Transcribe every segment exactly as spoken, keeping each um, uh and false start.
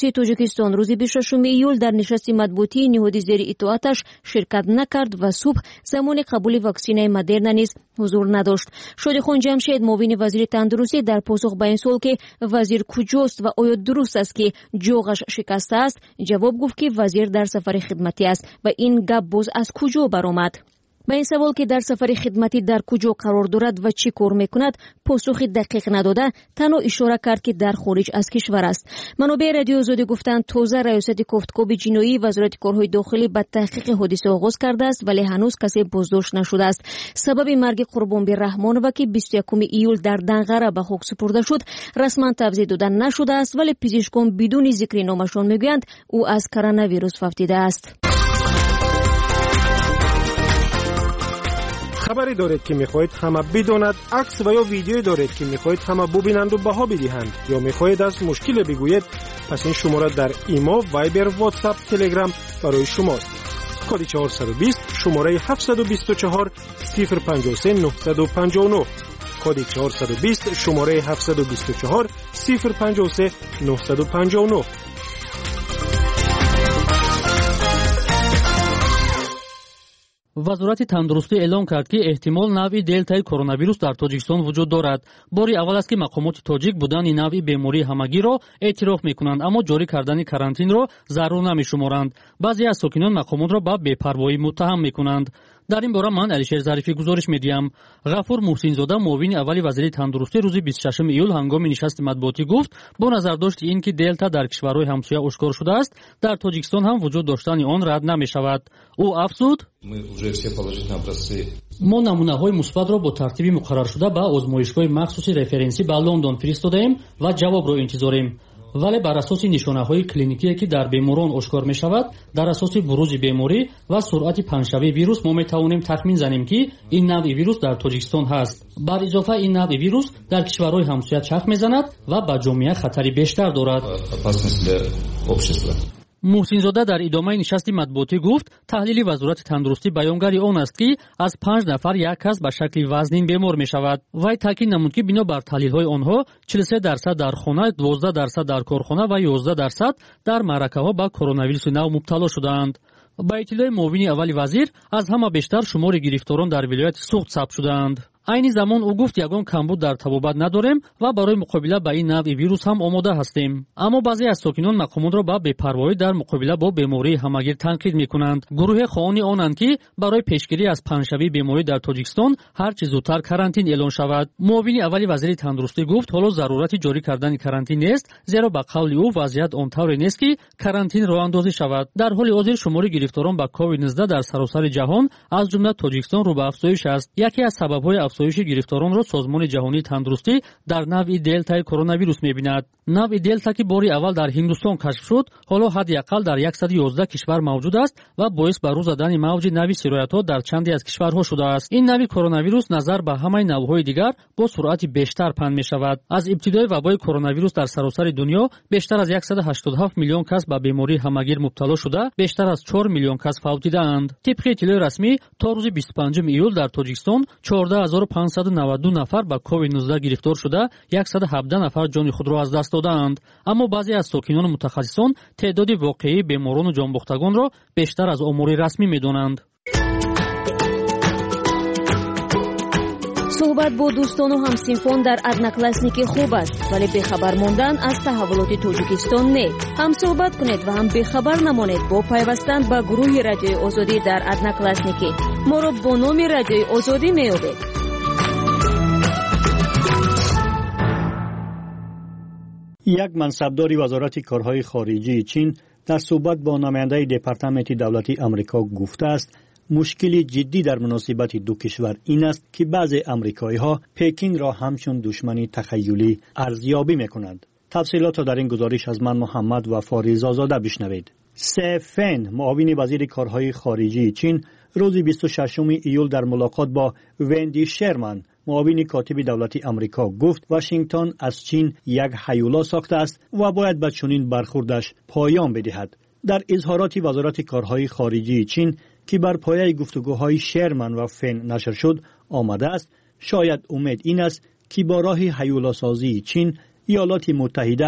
تندرستی تاجیکستان روز بیست و ششم ایول در نشست مطبوعاتی نهادی زیر اطاعتش شرکت نکرد و صبح زمان قبول واکسن مدرن نیز حضور نداشت. شادیخان جمشید معاون وزیر تندرستی در پاسخ به این سوال که وزیر کجاست و آیا درست است که جوغش شکسته است جواب گفت که وزیر در سفر خدمتی است و این گپ باز از کجا برآمد؟ به این سوال که در سفر خدمتی در کجا قرار دارد و چی کار میکند پاسخ دقیق نداده، تنها اشاره کرد که در خارج از کشور است. منابع رادیو آزادی گفتند تازه ریاست کوفتکوب جنایی وزارت کارهای داخلی به تحقیق حادثه آغاز کرده است ولی هنوز کسی بازداشت نشده است. سبب مرگ قربانبی رحمانова که بیست و یکم ایول در دنغره به خاک سپرده شد رسما توضیح داده نشده است ولی پزشکان بدون ذکر نامشان میگویند او از کرونا ویروس فوتیده است. خبری دارید که میخواهید همه بداند، عکس و یا ویدیویی دارید که میخواهید همه ببینند و بها بدهند یا میخواهید از مشکل بگویید، پس این شماره در ایما، وایبر، واتساپ، تلگرام برای شماست. کد چهارصد و بیست شماره هفتصد و بیست و چهار صفر پنجاه و سه نهصد و پنجاه و نه. کد چهارصد و بیست شماره هفتصد و بیست و چهار صفر پنجاه و سه نهصد و پنجاه و نه. وزارت تندرستی اعلام کرد که احتمال نوع دلتای کرونا ویروس در تاجیکستان وجود دارد. باری اول است که مقامات تاجیک بودن این نوع بیماری همگی را اعتراف میکنند اما جاری کردن کارانتین را ضرور نمیشمارند. بعضی از ساکنان مقامات را به بی‌پروایی متهم میکنند. در این باره من علیشیر ظریفی گزارش میدیم. غفور محسن زاده معاون اولی وزیر تندرستی روز بیست و ششم ایول هنگام نشست مطبوعاتی گفت با نظر داشت این که دلتا در کشورهای همسایه آشکار شده است در تاجیکستان هم وجود داشتن آن رد نمیشود. او افزود ما نمونه‌های مثبت را با ترتیب مقرر شده به آزمایشگاه مخصوصی رفرنسی به لندن فرستادیم و جواب را انتظاریم. ولی بر اساس نشانه‌های کلینیکی که در بیماران آشکار می‌شود، در اساس بروز بیماری و سرعت پنجشنبه ویروس ما می‌توانیم تخمین زنیم که این نوع ویروس در تاجیکستان هست. بر اضافه این نوع ویروس در کشورهای همسایه چرخ می‌زند و به جامعه خطری بیشتر دارد. محسن زاده در ادامه نشست مطبوعاتی گفت تحلیل وزارت تندرستی بیانگر آن است که از پنج نفر یک کس به شکل وزنین بیمار می شود. وی تاکید نمود که بنا بر تحلیل های آنها چهل و سه درصد در خانه، دوازده درصد در کارخانه و یازده درصد در معرکه ها به کرونا ویروس نو مبتلا شدند. با اطلاع معاون اول وزیر از همه بیشتر شمار گرفتاران در ولایت سوخت ثبت شدند. عین زمان او گفت یگان کمبود در طبابت نداریم و برای مقابله با این نوع ویروس هم آماده هستیم. اما بعضی از ساکنان مقامات را با بی‌پروایی در مقابله با بیماری همگیر تنقید میکنند. گروه خواهان آنند که برای پیشگیری از پنجشنبه بیماری در تاجیکستان هر چه زودتر کارانتین اعلان شود. معاون اولی وزیر تندرستی گفت حالا ضرورت جاری کردن کارانتین نیست، زیرا با قول او وضعیت آنطوری نیست که کارانتین راه اندازی شود. در حال حاضر شمار گرفتاران با کووید نوزده در سراسر جهان از جمله تاجیکستان رو به افزایش است. یکی از سبب‌های افزایش گرفتاران را سازمان جهانی تندرستی در نوع دلتای کرونا ویروس می‌بیند. نوع دلتا که باری اول در هندوستان کشف شد، حالا حداقل در صد و یازده کشور موجود است و باعث بروز دادن موج نوع سرایت‌ها در چندی از کشورها شده است. این نوع کرونا ویروس نظر به همه نوع‌های دیگر با سرعت بیشتر پنهان می‌شود. از ابتدای وبای کرونا ویروس در سراسر دنیا بیشتر از صد و هشتاد و هفت میلیون کس به بیماری همگیر مبتلا شده، بیشتر از چهار میلیون کس فوتیدند. طبق اطلاع رسمی تا روز بیست و پنجم ایول در تاجیکستان چهارده هزار و پانصد و نود و دو نفر با کووید نوزده گرفتار شده، صد و هفده نفر جان خود را از دست دادند. اما بعضی از ساکنان متخصصان تعداد واقعی بیماران و جانباختگان را بیشتر از آمار رسمی می‌دانند. صحبت با دوستان و همسنفان در ادناکلاسنیکی خوب است ولی بخبر ماندن از تحولات تاجیکستان نه. هم صحبت کنید و هم بخبر نمانید با پیوستن به گروه رادیوی آزادی در ادناکلاسنیکی. ما را با نام رادیوی آزادی میابید. یک منصبدار وزارت کارهای خارجی چین در صحبت با نماینده دپارتمنت دولتی آمریکا گفته است مشکل جدی در مناسبت دو کشور این است که بعضی آمریکایی‌ها پکین را همچون دشمنی تخیلی ارزیابی می‌کنند. تفصیلات را در این گزارش از من محمد و فاریز آزاده بشنوید. سه فن معاون وزیر کارهای خارجی چین روز بیست و ششم ایول در ملاقات با وندی شرمن معاون کاتب دولتی آمریکا گفت واشنگتن از چین یک هیولا ساخته است و باید به چنین برخوردش پایان بدهد. در اظهارات وزارت کارهای خارجی چین که بر پایه گفتگوهای شرمن و فن نشر شد آمده است شاید امید این است که با راه هیولا سازی چین ایالات متحده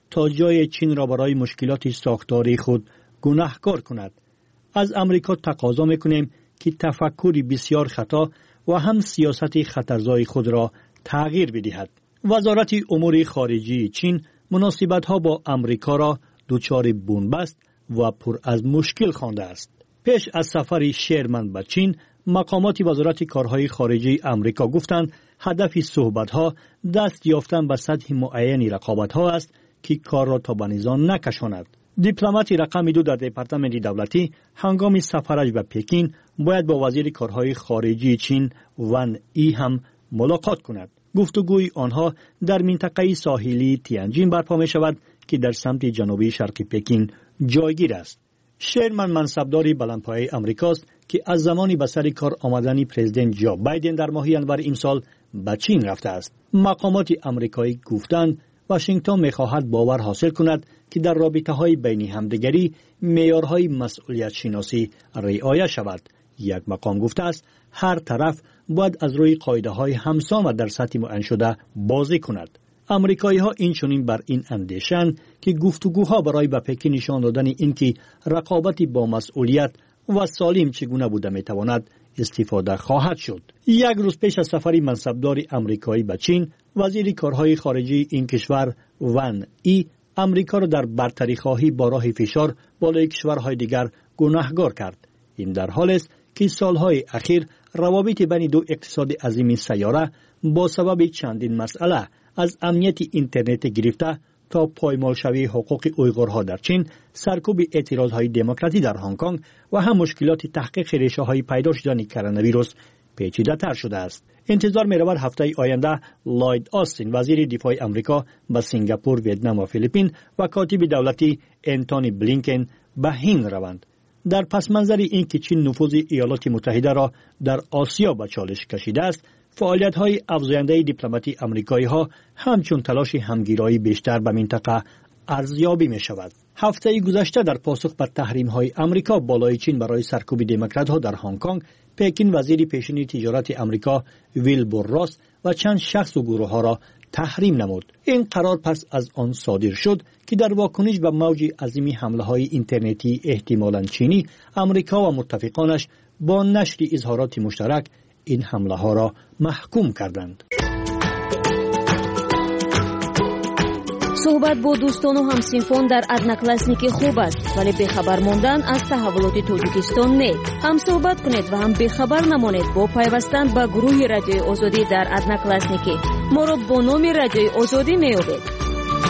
تا جای چین را برای مشکلات ساختاری خود گناهکار کند. از امریکا تقاضا میکنیم که تفکری بسیار خطا و هم سیاست خطرزای خود را تغییر بدهد. وزارت امور خارجه چین مناسبت‌ها با امریکا را دچار بنبست و پر از مشکل خوانده است. پیش از سفر شرمن به چین، مقامات وزارت کارهای خارجه امریکا گفتند هدف صحبت‌ها دست یافتن به سطح معینی رقابت‌ها است که کار را تا به نزاع نکشاند. دیپلمات رقم دو در دپارتمنت دولتی هنگام سفرش به پکین باید با وزیر کارهای خارجه چین ون ای هم ملاقات کند. گفتگوی آنها در منطقه ساحلی تیانجین برپا می شود که در سمت جنوبی شرقی پکین جایگیر است. شرمن منصبداری بلندپایه امریکاست که از زمانی به سر کار آمدن پرزیدنت جو بایدن در ماه ژانویه امسال به چین رفته است. مقامات امریکایی گفتند واشنگتن می‌خواهد باور حاصل کند که در رابطه‌های بین همدیگری معیارهای مسئولیت شناسی رعایت شود. یک مقام گفته است هر طرف باید از روی قاعده‌های همسان در سطح معین شده بازی کند. امریکایی‌ها اینچنین بر این اندیشند که گفتگوها برای به پکین نشان دادن اینکه رقابت با مسئولیت و سالم چگونه بوده میتواند استفاده خواهد شد. یک روز پیش از سفر منصبدار امریکایی به چین، وزیر کارهای خارجه این کشور ون ای امریکا را در برتری خواهی با راه فشار بالای کشورهای دیگر گناهکار کرد. این در حالی است که سالهای اخیر روابط بین دو اقتصاد عظیم سیاره با سبب چندین مسئله از امنیت اینترنت گرفته تا پایمال شوی حقوق اویغورها در چین، سرکوب اعتراضهای دموکراسی در هنگ کنگ و هم مشکلات تحقیق ریشه‌های پیدا شدن کرونا ویروس پیچیده‌تر شده است. انتظار می‌رود هفته آینده لوید آستین وزیر دفاع آمریکا به سنگاپور، ویتنام و فیلیپین و کاتب دولتی انتونی بلینکن به هند روند. در پس منظر این که چین نفوذ ایالات متحده را در آسیا به چالش کشیده است، فعالیت‌های افزاینده دیپلماتی آمریکایی‌ها همچون تلاش همگیرایی بیشتر به منطقه ارزیابی می‌شود. هفته گذشته در پاسخ به تحریم‌های آمریکا بالای چین برای سرکوب دموکرات‌ها در هنگ کنگ، پکین وزیر پیشین تجارت آمریکا ویلبور راس و چند شخص و گروه‌ها را تحریم نمود. این قرار پس از آن صادر شد که در واکنش به موج عظیم حمله‌های اینترنتی احتمالاً چینی، آمریکا و متفقانش با نشر اظهارات مشترک این حمله ها را محکوم کردند. صحبت با دوستان و همسنفان در ادناکلاسنیکی خوب است، ولی بخبر ماندن از تحولات تاجیکستان نه. هم صحبت کنید و هم بخبر نمانید با پیوستن به گروه رادیوی آزادی در ادناکلاسنیکی. ما را با نام رادیوی آزادی میابید.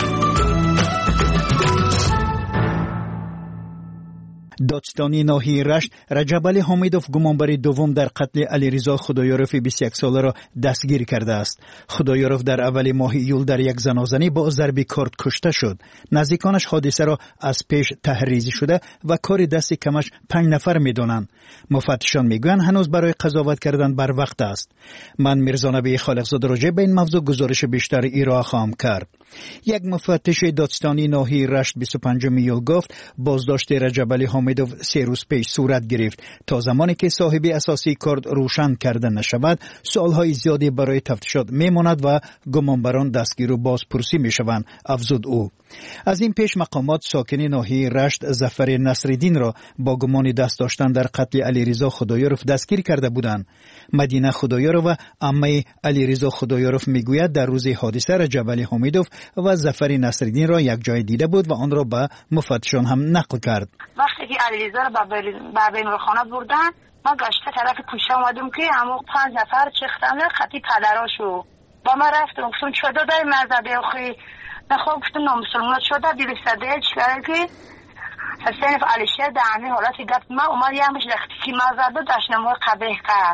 دادستانی ناحیه رشت رجب علی حمیدوف گمانبر دوم در قتل علیرضا خدایارف بیست و یک ساله را دستگیر کرده است. خدایارف در اول ماه ایول در یک زنازنی با ضرب کارد کشته شد. نزدیکانش حادثه را از پیش تحریزی شده و کار دست کمش پنج نفر می‌دانند. مفتشان میگویند هنوز برای قضاوت کردن بر وقت است. من میرزا نبی خالقزاده راجع به این موضوع گزارش بیشتر ارائه خواهم کرد. یک مفتش دادستانی ناحیه رشت بیست و پنجم ایول گفت بازداشت رجب علی حمیدوف سه روز پیش صورت گرفت. تا زمانی که صاحب اساسی کارد روشن کرده نشود، سوالهای زیادی برای تفتیشات میماند و گمانبران دستگیر و بازپرسی میشوند، افزود او. از این پیش مقامات ساکن ناحیه رشت ظفر نصرالدین را با گمان دست داشتن در قتل علیرضا خدایارف دستگیر کرده بودند. مدینه خدایارف و عمه علیرضا خدایارف میگوید در روز حادثه رجب علی حمیدوف و ظفر نصرالدین را یک جای دیده بود و آن را به مفتشان هم نقل کرد. وقتی که علیرضا را به بیمارخانه بردن، ما گشته طرف کوچه آمدیم که همون پنج نفر چختن خطی پدراشو با ما رفتم گفتم چودا داری مرزده اخی نخواه گفتم نامسلمونات شده بیرسده چکره که حسین علی شهر در همین حالتی گفت ما اومد یه همش رختی که مرزده داشت نموی قبه کرد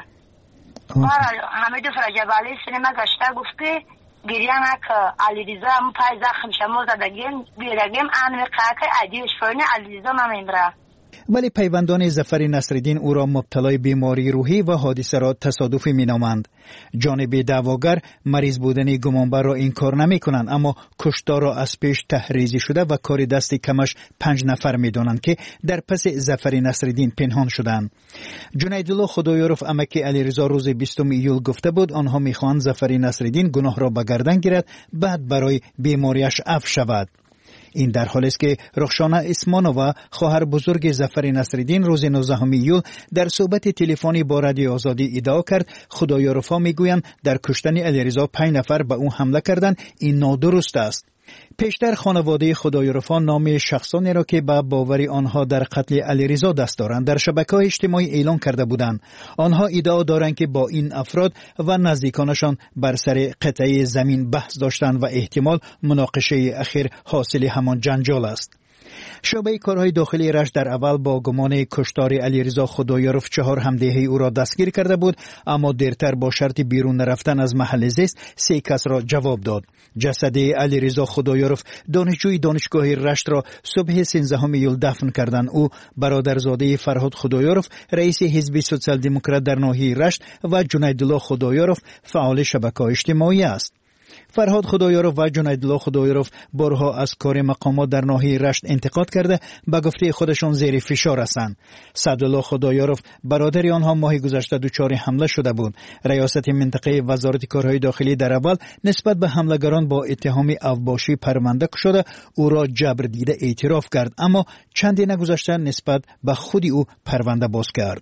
همه دو فرجب علی سینما گشته گفته گریه نکه علیرضا همون پای زخم شما زدگیم بیرگیم انمی قرقه عدیوش فرینه علیرضا نمیمره. ولی پیوندان ظفر نصرالدین او را مبتلای بیماری روحی و حادثه را تصادفی مینامند. جانب دعواگر مریض بودن گمانبر را انکار نمی کنند، اما کشتار را از پیش تحریزی شده و کار دست کمش پنج نفر می دانند که در پس ظفر نصرالدین پنهان شدند. جنیدالله خدایارف عمک علیرضا روز بیستم ایول گفته بود آنها می خواهند ظفر نصرالدین گناه را به گردن گیرد بعد برای بیماریش عفو شود. این در حالی است که رخشانه اسمانووا خواهر بزرگ ظفر نصرالدین روز نوزدهم ایول در صحبت تلفنی با رادیو آزادی ادعا کرد خدایارفا میگویند در کشتن علیرضا پنج نفر به او حمله کردند. این نادرست است. پیشتر خانواده خدایارفا نام شخصانی را که به باور آنها در قتل علیرضا دست دارند در شبکه‌های اجتماعی اعلام کرده بودند. آنها ادعا دارند که با این افراد و نزدیکانشان بر سر قطعه زمین بحث داشتند و احتمال مناقشه اخیر حاصل همان جنجال است. شعبه کارهای داخلی رشت در اول با گمان کشتار علیرضا خدایارف چهار همدیه او را دستگیر کرده بود، اما دیرتر با شرط بیرون رفتن از محل زیست سه کس را جواب داد. جسد علیرضا خدایارف دانشجوی دانشگاه رشت را صبح سیزدهم ایول دفن کردند. او برادرزاده فرهاد خدایارف رئیس حزب سوسیال دموکرات در ناحیه رشت و جنیدالله خدایارف فعال شبکه‌های اجتماعی است. فرهاد خدایارف و جنیدالله خدایارف بارها از کار مقامات در ناحیه رشت انتقاد کرده به گفته خودشان زیر فشار هستند. سعدالله خدایارف برادر آنها ماه گذشته دچار حمله شده بود. ریاست منطقه وزارت کارهای داخلی در اول نسبت به حملهگران با اتهام اوباشی پرونده شده او را جبر دیده اعتراف کرد، اما چندی نگذشته نسبت به خود او پرونده باز کرد.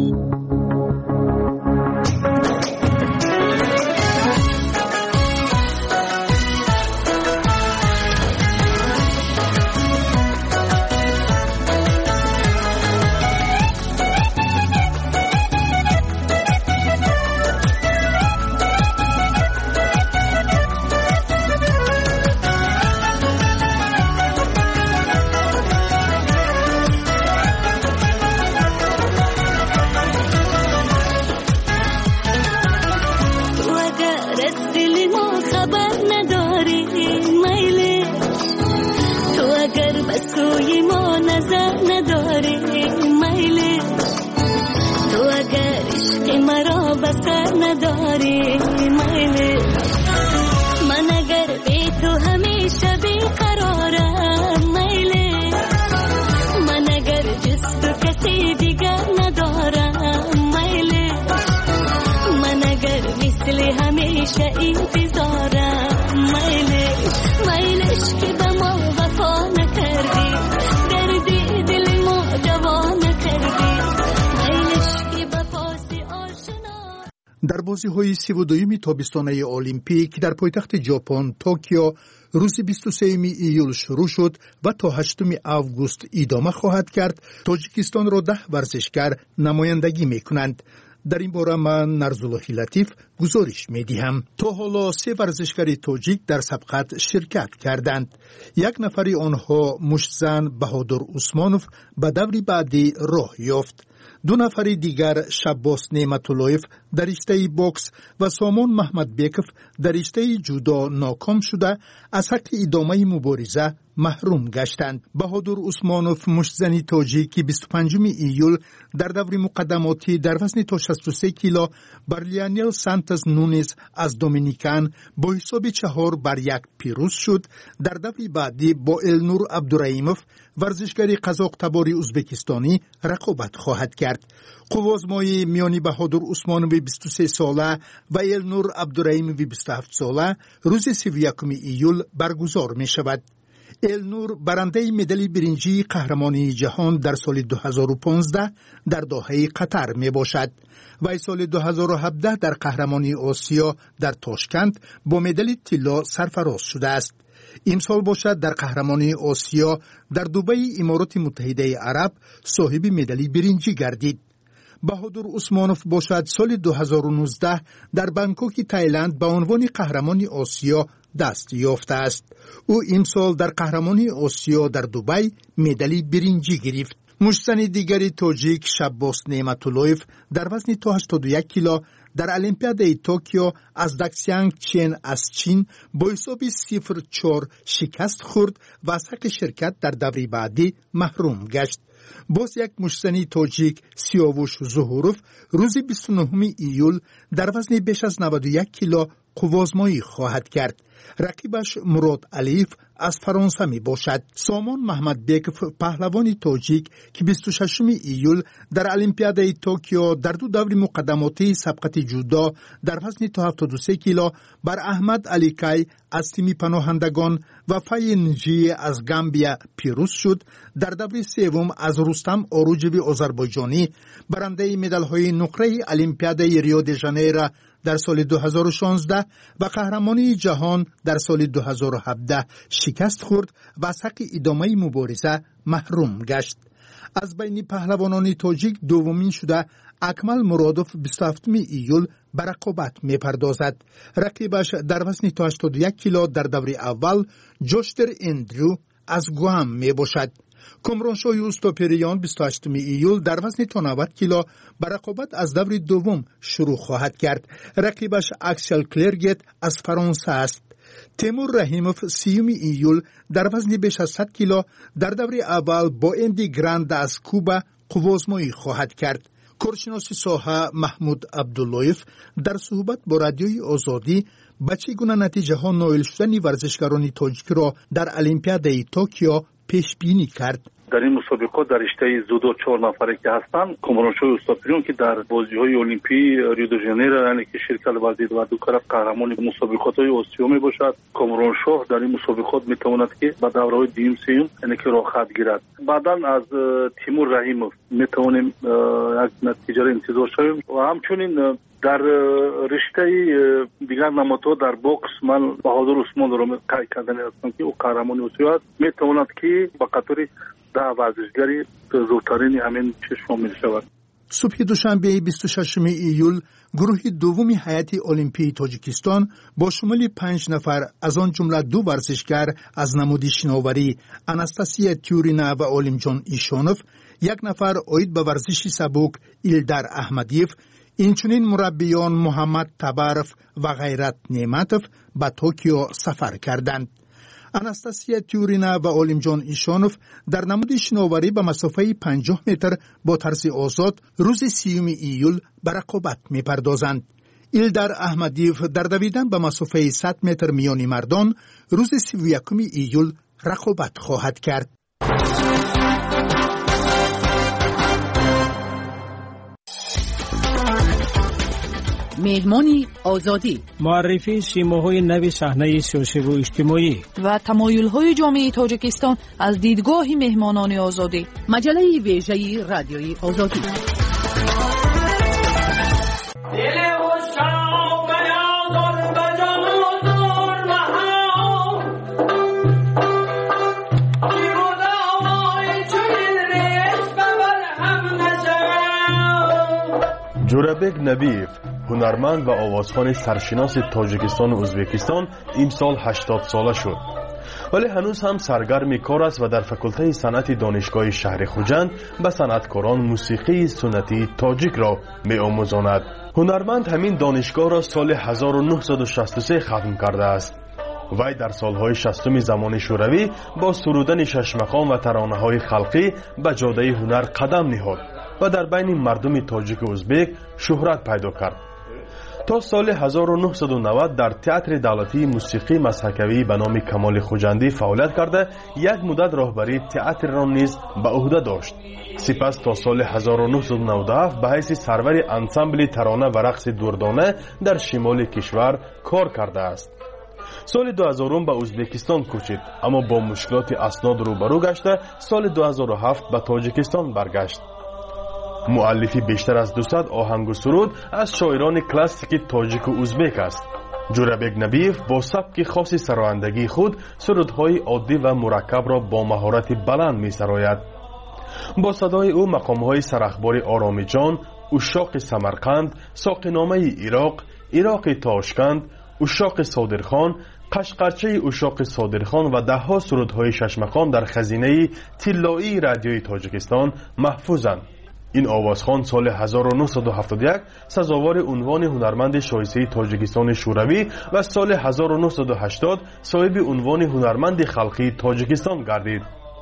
در بازی‌های سی و دوم تابستانه المپیک در پایتخت ژاپن توکیو روز بیست و سوم ایول شروع شد و تا هشتم آگوست ادامه خواهد کرد. تاجیکستان را ده ورزشکار نمایندگی می‌کنند. در این باره من نرزالله لطیف گزارش می‌دهم. تا حالا سه ورزشکار تاجیک در سبقت شرکت کردند. یک نفری آنها مشتزن بهادر عثمانوف به دوری بعدی راه یافت. دو نفر دیگر شباس نعمت‌اللهیف در رشته باکس و سامان محمد بیکف در رشته جودو ناکام شده از حق ادامه مبارزه محروم گشتند. بهادر عثمانوف مشتزنی تاجیک بیست و پنجم ایول در دور مقدماتی در وزن تا شصت و سه کیلو بر لیانیل سانتز نونز از دومینیکان با حساب چهار بر یک پیروز شد. در دور بعدی با النور عبدالرحیموف ورزشکار قزاق تبار ازبکستانی رقابت خواهد کرد. قوازمایی میانی بهادر عثمانوی بیست و سه ساله و النور عبدالرحیموی بیست و هفت ساله روز سی و یکم ایول برگزار می شود. النور برنده مدال برنجی قهرمانی جهان در سال دو هزار و پانزده در دوحه قطر می باشد و سال دو هزار و هفده در قهرمانی آسیا در تاشکند با مدال طلا سرفراز شده است. امسال باشد در قهرمانی آسیا در دبی امارات متحده عرب صاحب مدال برنجی گردید. بهادر عثمانوف باشد سال دو هزار و نوزده در بانکوک تایلند به عنوان قهرمانی آسیا دست یافته است. او امسال در قهرمانی آسیا در دبی مدال برنجی گرفت. مشتزن دیگری تاجیک شباس نعمت‌اللهیف در وزن تا هشتاد و یک کیلو در المپیاد توکیو از دکسیانگ چین از چین با حساب صفر چهار شکست خورد و از حق شرکت در دوره بعدی محروم گشت. باز یک مشتزن تاجیک سیاوش ظهوروف روز بیست و نهم ایول در وزن بیش از نود و یک کیلو قوازمایی خواهد کرد. رقیبش مراد علیف از فرانسه می باشد. سامان محمد بیکف پهلوان تاجیک که بیست و ششم ایول در المپیادای توکیو در دو دور مقدماتی سبقت جودو در وزن تا هفتاد و سه کیلو بر احمد علی کای از تیم پناهندگان و فاینجی از گامبیا پیروز شد. در دور سوم از رستم آروجوی آذربایجانی برنده مدال‌های نقره المپیادای ریو دی ژانیرو در سال دو هزار و شانزده و قهرمانی جهان در سال دو هزار و هفده شکست خورد و از حق ادامه مبارزه محروم گشت. از بین پهلوانان تاجیک دومین شده اکمل مرادوف بیست و هفتم ایول به رقابت می پردازد. رقیبش در وزن تا هشتاد و یک کیلو در دور اول جوشتر اندرو از گوام می باشد. کامرانشاه اوستاپریان بیست و هشتم ایول در وزن تا نود کیلو به رقابت از دور دوم شروع خواهد کرد. رقیبش اکسل کلرگت از فرانسه است. تیمور رحیموف سیوم ایول در وزن بیش از صد کیلو در دور اول با اندی گراند از کوبا قوازمایی خواهد کرد. کارشناس ساحه محمود عبداللهیف در صحبت با رادیوی آزادی به چگونه نتیجه ها نایل شدن ورزشکاران تاجیک را در المپیادای توکیو پیش بینی کرد. در این مسابقات در رشته زودو چهار نفره که هستند، کامرانشاه اوستاپریان که در بازی‌های المپی ریو دی ژانیرو یعنی که شرکت ورزید و دو طرف قهرمان مسابقات‌های آسیا میباشد. کامرانشاه در این مسابقات میتواند که به دوره‌های دوم سوم یعنی که راه خط گیرد. بعداً از تیمور رحیموف میتوانیم یک نتیجه را انتظار شویم و همچنین در رشته دیگر نمادها در بوکس من بهادر عثمان را قید کردن هستم که او قهرمان آسیا است. میتواند که به قطار ده ورزشگری زودترین همین چه شامل شود. صبح دوشنبه بیست و ششم ایول گروه دوم هیئت المپی تاجیکستان با شمول پنج نفر از آن جمله دو ورزشگر از نماد شناوری اناستاسیا تیورینا و عالمجان ایشانوف، یک نفر عاید به ورزش سبک ایلدار احمدیف، اینچنین مربیان محمد تبارف و غیرت نعمتوف به توکیو سفر کردند. اناستاسیا تیورینا و عالمجان ایشانوف در نماد شناوری به مسافه پنجاه متر با طرز آزاد روز سیوم ایول به رقابت می پردازند. ایلدار احمدیف در دویدن به مسافه صد متر میانی مردان روز سی و یکم ایول رقابت خواهد کرد. مهمانی آزادی، معرفی سیماهای نوی صحنه سیاسی و اجتماعی و تمایل‌های جامعه تاجیکستان از دیدگاه مهمانان آزادی. مجله ویژه رادیوی آزادی. جورابک نبیف، هنرمند و آوازخوان سرشناس تاجیکستان و ازبکستان، امسال هشتاد ساله شد. ولی هنوز هم سرگرم کار است و در فکلته صنعت دانشگاه شهر خوجند به صنعتکاران موسیقی سنتی تاجیک را می آموزاند. هنرمند همین دانشگاه را سال هزار و نهصد و شصت و سه ختم کرده است. وی در سالهای شصتم زمان شوروی با سرودن شش مقام و ترانه‌های خلقی به جاده هنر قدم نهاد و در بین مردم تاجیک و ازبک شهرت پیدا کرد. تا سال هزار و نهصد و نود در تئاتر دولتی موسیقی مسحکوی به نام کمال خوجندی فعالیت کرده، یک مدت راهبری تئاتر را نیز به عهده داشت. سپس تا سال هزار و نهصد و نود و هفت به حیث سرور انسامبل ترانه و رقص دردانه در شمال کشور کار کرده است. سال دو هزار به ازبکستان کوچید، اما با مشکلات اسناد روبرو گشته سال دو هزار و هفت به تاجیکستان برگشت. مؤلفی بیشتر از دویست آهنگ و سرود از شاعران کلاسیک تاجیک و ازبک است. جورابک نبیف با سبک خاص سرایندگی خود سرودهای عادی و مرکب را با مهارت بلند می سراید. با صدای او مقامهای سرخبار آرامیجان، اشاق سمرقند، ساقینامه عراق، عراق تاشکند، اشاق صادرخان، قشقرچه اشاق صادرخان و ده ها سرودهای شش مقام در خزینه طلایی رادیوی تاجیکستان محفوظند. این آوازخوان سال هزار و نهصد و هفتاد و یک سزاوار عنوان هنرمند شایسته تاجیکستان شوروی و سال هزار و نهصد و هشتاد صاحب عنوان هنرمند خلقی تاجیکستان گردید.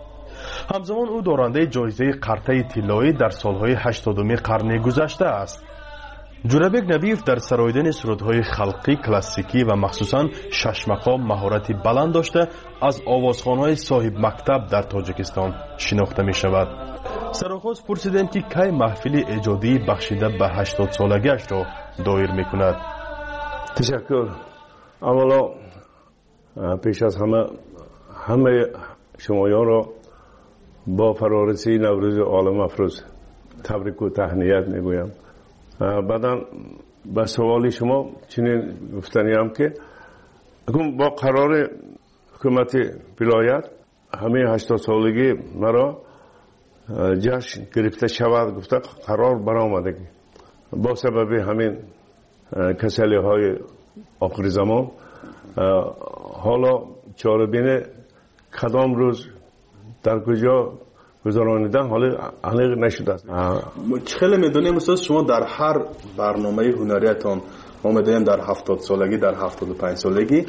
همزمان او دارنده جایزه قرطه طلایی در سالهای هشتادم قرن گذشته است. جورابک نبیف در سراییدن سرودهای خلقی کلاسیکی و مخصوصاً شش مقام مهارتی بلند داشته از آوازخوان‌های صاحب مکتب در تاجیکستان شناخته می شود. سرآغاز پرسیدیم که کی محفل ایجادی بخشیده به هشتاد سالگیش را دایر می کند. تشکر. اولا پیش از همه همه شمایان را با فرارسی نوروز عالم افروز تبریک و تهنیت می گویم. بعدا به سوالی شما چنین گفتنی هم که با قرار حکومت ولایت همه هشتاد سالگی مرا جشن گرفته شود گفته قرار برآمدگی با سبب همین کسلی های آخر زمان حالا چاره‌بین کدام روز در کجا گذرانیدن حالا علق نشده است. خیلی میدونیم استاد شما در هر برنامه هنریتان ما میدونیم در هفتاد سالگی در هفتاد و پنج سالگی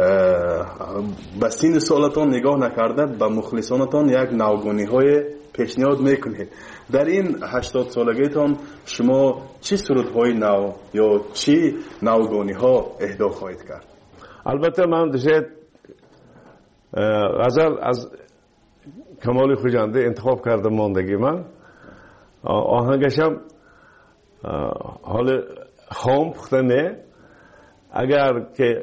به سین سالتان نگاه نکرده به مخلصانتان یک نوگانی های پیشنهاد میکنید. در این هشتاد سالگیتان شما چی سرودهای نو یا چی نوگانی ها اهدا خواهید کرد؟ البته من داشت غزل از کمال خوجنده انتخاب کردم ماندگی من آهنگشم حال خام پخته نه اگر که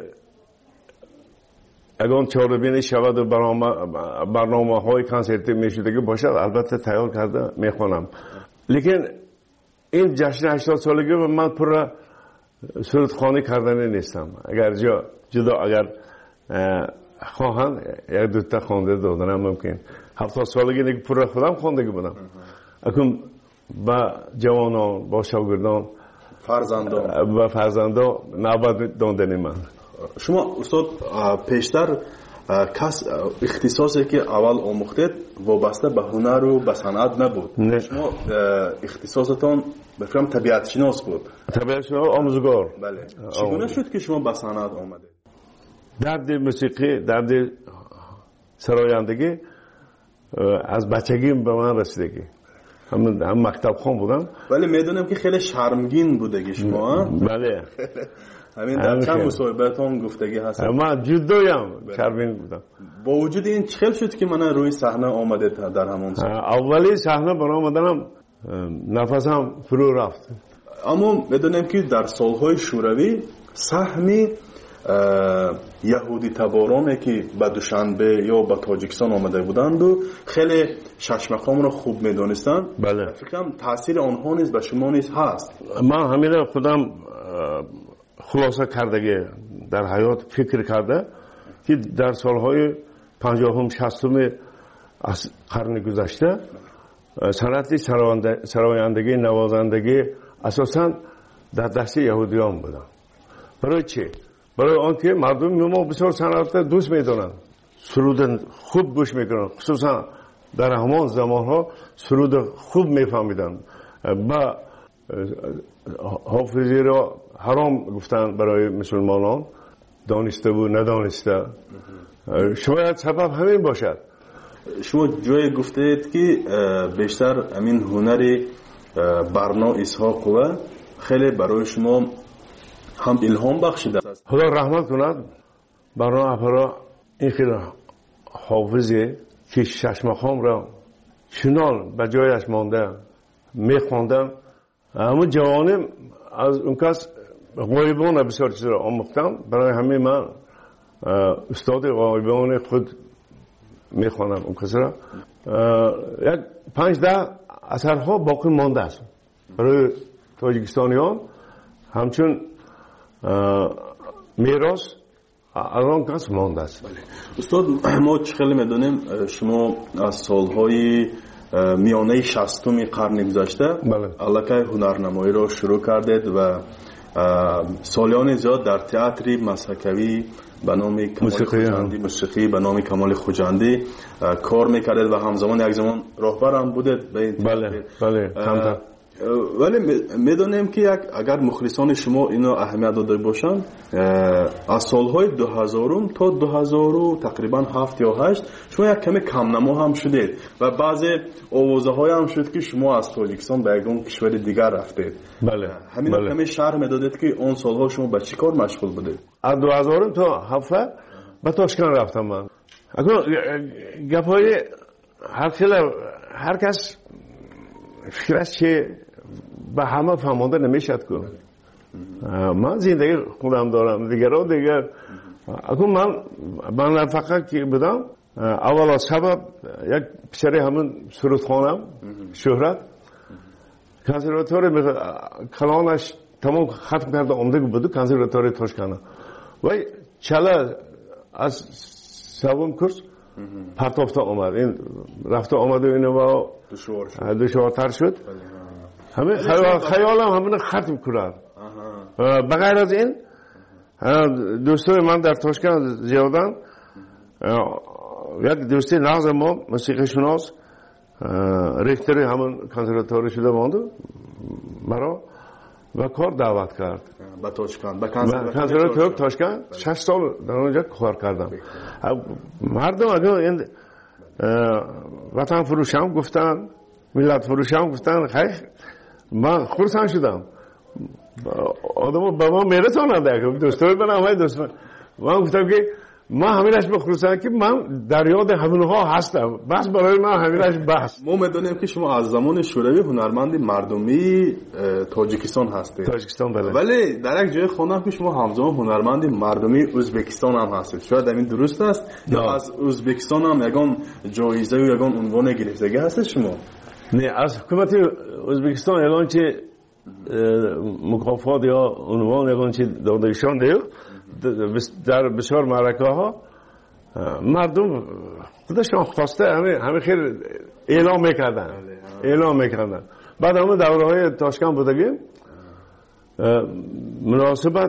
اگر چهاربینی شود و برنامه های کنسرتی میشدگی باشد البته تیار کرده میخوانم. لیکن این جشن هشتاد سالگی من پر سرود خانی کردن نیستم. اگر جا جدا اگر خواهند یک دوتا خوانده دادنم ممکن. هفتاد سالگی دیگه پر خودم خواندگی بودم. اکنون با جوانان با شاگردان فرزندان و فرزندان نوبت دادن من. شما استاد پیشتر کس اختصاصی که اول آموختید وابسته به هنر و به صنعت نبود. نه. شما اختصاصتان بفرم طبیعت شناس بود. طبیعت شناس آموزگار. بله. چگونه شد که شما به صنعت آمدید؟ درد موسیقی درد سرایندگی از بچگی به من رسیدگی. هم هم مکتب خون بودم. ولی میدونم که خیلی شرمگین بودگی شما. بله. همین در چند مصاحبه‌تون گفتگی هست. من جدویم شرمگین بودم. با وجود این چه شد که من روی صحنه آمده در همون سال؟ اولی صحنه برام آمدنم نفسم فرو رفت. اما میدونم که در سالهای شوروی سهمی یهودی تبارانی که به دوشنبه یا به تاجیکستان آمده بودند و خیلی شش مقام را خوب میدونستند. بله. فکرم تاثیر آنها نیز به شما نیز هست. من همین خودم خلاصه کردگی در حیات فکر کرده که در سالهای پنجاهم شصتم از قرن گذشته صنعت سرایندگی نوازندگی اساساً در دست یهودیان بودن. برای چی؟ برای آنکه مردم ما بسیار صنعت دوست میدونن، سرود خوب گوش میکنن، خصوصا در همان زمانها سرود خوب میفهمیدن. با حافظی را حرام گفتن برای مسلمانان، دانسته و ندانسته. شاید سبب همین باشد. شما جای گفتید که بیشتر همین هنری برنا اسحاق و خیلی برای شما هم الهام بخشیده است. خدا رحمت کند برای اپرا این خیلی حافظی که شش مقام را چنان به جایش مانده میخواندن. اما جوانم از اون کس غایبان بسیار چیز را آموختم. برای همه من استاد غایبان خود میخوانم اون کس را. یک پنج ده اثرها باقی مانده است برای تاجیکستانیان، همچون میراث از آن کس مانده است. استاد ما خیلی میدونیم شما از سالهای میانه شصتم قرن گذشته الکی هنرنمایی را شروع کردید و سالیان زیاد در تئاتر مسحکوی به نام کمال خوجندی موسیقی به نام کمال خوجندی کار میکردید و همزمان یک زمان راهبر هم بودید. بله بله. ولی میدونیم که یک اگر مخلصان شما اینو اهمیت داده باشند از سالهای دو هزار تا دو هزار تقریبا هفت یا هشت شما یک کمی کم نما هم شدید و بعضی آوازه های هم شد که شما از تاجیکستان به یک کشور دیگر رفتید. بله. همین بله. کمی شرح میدادید که اون سالها شما به چی کار مشغول بودید؟ از دو هزار تا هفت به تاشکند رفتم من. اگر گپای هر خیلی هر کس فکرش چه به همه فهمانده نمیشد که من زندگی خودم دارم دیگران دیگر اکنون من من فقط که بودم اول از سبب یک پسر همون سرودخانم شهرت کنسرواتوری کلانش تمام ختم کرده آمده بود کنسرواتوری تاشکند و چلا از سوم کورس پرتافته آمد این رفته آمده اینو با دشوارتر شد همه خیالم همون ختم کرد بغیر از این دوستای من در تاشکند زیادن یک دوستی نغز ما موسیقی شناس ریختری همون کنسرواتوری شده مانده مرا و کار دعوت کرد به تاشکند به کنسرواتوری تاشکند شش سال در اونجا کار کردم مردم اگر این وطن فروشم گفتن ملت فروشم گفتن خیلی من خورسان شدم آدم با ما میرسانند دوستای من همه دوست من من گفتم که ما همینش بخورسان که من در یاد همونها هستم بس برای من همینش بس. ما میدونیم که شما از زمان شوروی هنرمند مردمی تاجیکستان هستید. تاجیکستان بله. ولی در یک جای خوندم که شما همزمان هنرمند مردمی ازبکستان هم هستید. شاید این درست است یا از ازبکستان هم یگان جایزه و یگان عنوان گرفتگی هستید شما؟ نه از حکومت ازبکستان اعلان چه مکافات یا عنوان یگان چه دادهشان دیو در بسیار معرکه ها مردم خودشان خواسته همه همه خیلی اعلام میکردن اعلام میکردن بعد همه دوره های تاشکند بودگی مناسبت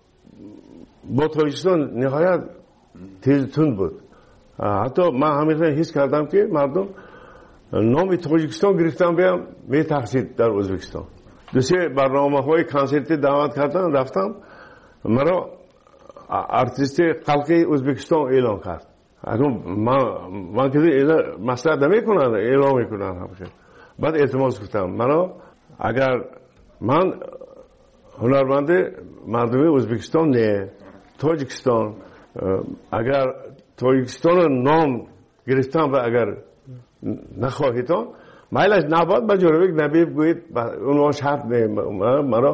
با تاجیکستان نهایت تیز تند بود حتی من همیشه حس کردم که مردم نام تاجیکستان گرفتن بیام می تحصیل در ازبکستان دو سه برنامه های کنسرتی دعوت کردن رفتم مرا ارتیست خلقی ازبکستان اعلام کرد اکنون من من که مسئله نمیکنن اعلام میکنن همشه بعد التماس کردم مرا اگر من هنرمند مردمی ازبکستان نه تاجیکستان اگر تاجیکستان نام گرفتم و اگر نخواهید مایلش نباد با جورویک نبی بگویید اونوان شرط نه مرا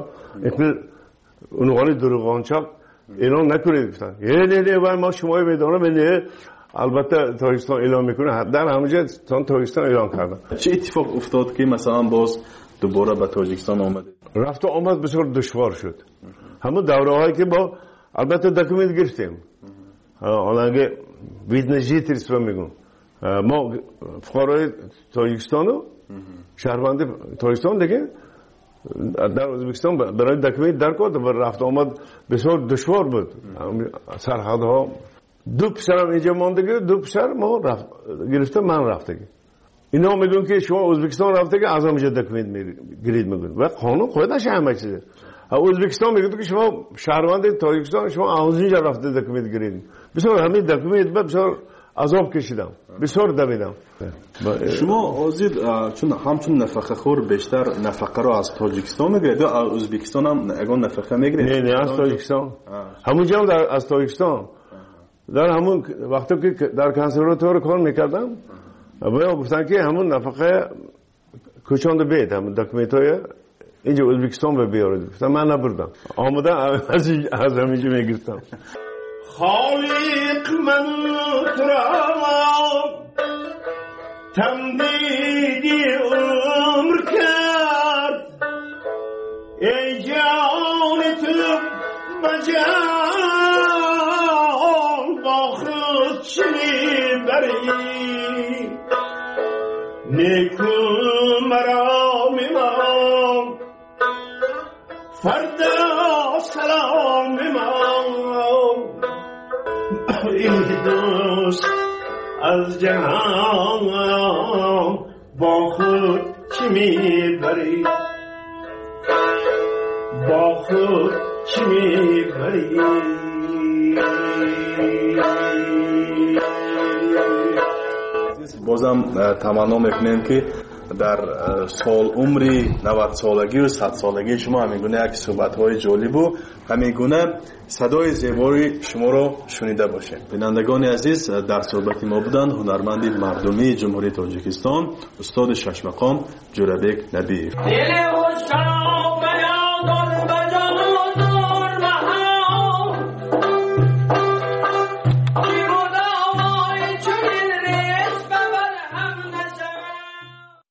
اونوانی دروغانچاک اعلام نکنید گفتن یه نه نه باید ما شمایی بدانم نه البته تاجیکستان اعلام میکنه در همونجا تاجیکستان اعلام کردن. چه اتفاق افتاد که مثلا باز دوباره به تاجیکستان آمده؟ رفت و آمد بسیار دشوار شد همون دوره هایی که با البته دکومنت گرفتیم آنگه ویدنجیت رسم میگم ما فقرای تاجیکستانو شهروند تاجیکستان دیگه در ازبکستان برای دکمه در کد و رفت آمد بسیار دشوار بود سرحدها دو پسرم اینجا ماندگی دو پسر ما رفت گرفته من رفته اینا میگن که شما ازبکستان رفته که از همینجا دکمه گرید میگن و قانون خودش همه چیزه ازبکستان میگه که شما شهروند تاجیکستان شما از اینجا رفته دکمه گرید بسیار همین دکمه بسیار عذاب کشیدم بسیار دویدم. شما آزید چون همچون نفقه خور بیشتر نفقه رو از تاجیکستان میگیرید یا از ازبکستان هم اگه نفقه میگیرید؟ نه نه از تاجیکستان همونجا هم در از تاجیکستان در همون وقتی که در کنسرواتوار کار میکردم باید گفتن که همون نفقه کشانده بید همون دکمنتای اینجا ازبکستان به بیارید گفتم من نبردم آمده از همینجا میگرفتم. خالق من ترام تمدیدی عمر کرد ای جان تو بجان با خود چی بری نیکو مرا میمان فردا سلام میمان این دوست از جهان با خود چی میبری با خود چی میبری بازم تمنا میکنیم که در سال عمری نود سالگی و صد سالگی شما همین گونه یک صحبت‌های جالب و همین گونه صدای زیبای شما را شنیده باشیم. بینندگان عزیز، در صحبت ما بودند هنرمند مردمی جمهوری تاجیکستان استاد شش مقام جورابک نبیف.